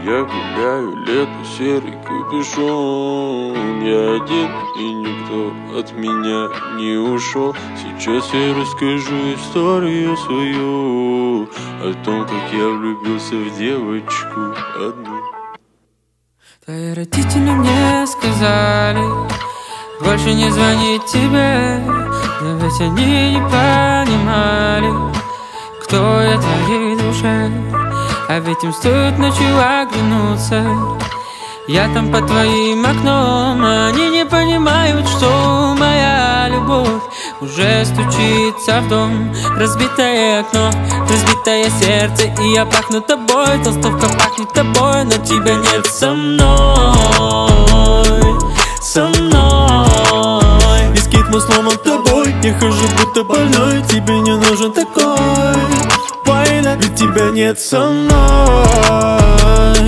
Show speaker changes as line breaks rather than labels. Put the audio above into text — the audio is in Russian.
Я гуляю, лето, серый капюшон. Я один, и никто от меня не ушел. Сейчас я расскажу историю свою о том, как я влюбился в девочку одну.
Твои родители мне сказали больше не звонить тебе, но ведь они не понимали, кто я твоей душе. А ведь им стоит ночью оглянуться, я там под твоим окном. Они не понимают, что моя любовь уже стучится в дом. Разбитое окно, разбитое сердце, и я пахну тобой. Толстовка пахнет тобой, но тебя нет со мной. Со мной. И скит мой сломан тобой, я хожу будто больной. Тебе не нужен такой, ведь тебя нет со мной.